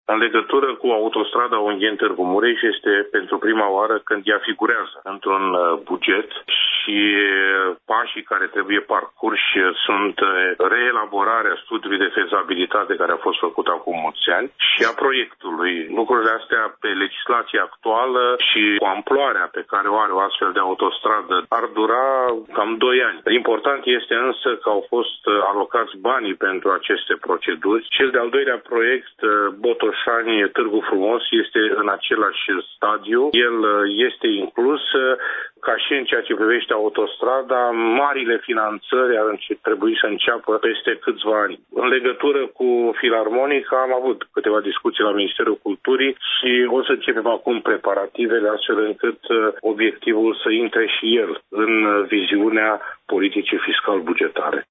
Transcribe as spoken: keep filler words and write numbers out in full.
În legătură cu autostrada Ungheni-Târgu Mureș, este pentru prima oară când ea figurează într-un buget și pașii care trebuie parcurși sunt reelaborarea studiului de fezabilitate care a fost făcut acum mulți ani și a proiectului. Lucrurile astea pe legislația actuală și cu amploarea pe care o are o astfel de autostradă ar dura cam doi ani. Important este însă că au fost alocați banii pentru aceste proceduri. Cel de-al doilea proiect, Botoșani-Târgu Frumos, este în același stadiu. El este inclus, ca și în ceea ce privește autostrada, marile finanțări ar trebui să înceapă peste câțiva ani. În legătură cu Filarmonica am avut câteva discuții la Ministerul Culturii și o să începem acum preparativele astfel încât obiectivul să intre și el în viziunea politicii fiscal-bugetare.